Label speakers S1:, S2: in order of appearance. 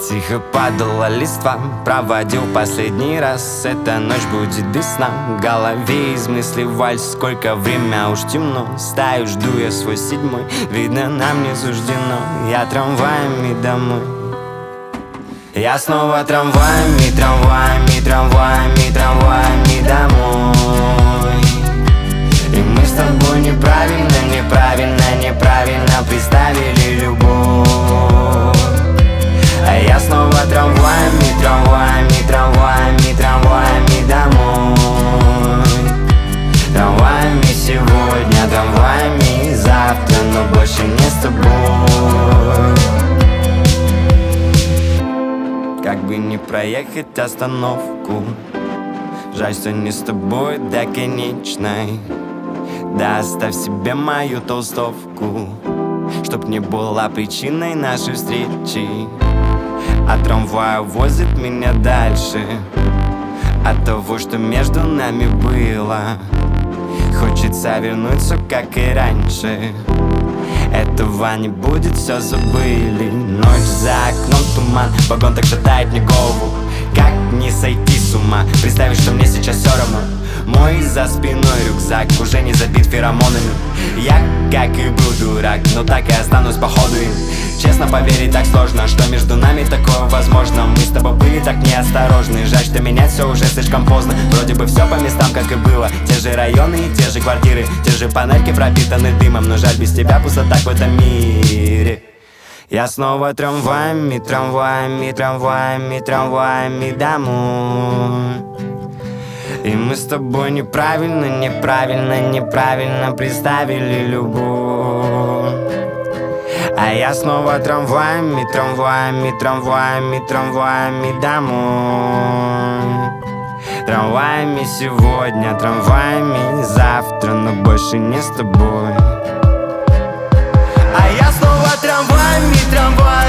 S1: Тихо падала листва, проводил последний раз. Эта ночь будет весна, в голове из мыслей вальс. Сколько время, уж темно, стою, жду я свой седьмой. Видно, нам не суждено, я трамваями домой. Я снова трамваями, трамваями, трамваями, трамваями домой. И мы с тобой неправильно, неправильно, неправильно представили любовь. А я снова трамваями, трамваями, трамваями, трамваями домой. Трамваями сегодня, трамваями завтра, но больше не с тобой. Как бы не проехать остановку, жаль, что не с тобой до конечной. Да оставь себе мою толстовку, чтоб не была причиной нашей встречи. А трамвай возит меня дальше от того, что между нами было. Хочется вернуться, как и раньше. Этого не будет, все забыли. Ночь за окном туман, вагон так шатает мне голову. Как не сойти с ума, представить, что мне сейчас все равно. Мой за спиной рюкзак уже не забит феромонами. Я, как и был дурак, но так и останусь походу им. Честно поверить так сложно, что между нами такое возможно. Мы с тобой были так неосторожны, жаль, что менять все уже слишком поздно. Вроде бы все по местам, как и было. Те же районы и те же квартиры, те же панельки пропитаны дымом. Но жаль, без тебя пусто так в этом мире. Я снова трамваями, трамваями, трамваями, трамваями домой. И мы с тобой неправильно, неправильно, неправильно представили любовь. А я снова трамваями, трамваями, трамваями, трамваями домой. Трамваями сегодня, трамваями завтра, но больше не с тобой. А я снова трамваями, трамваями.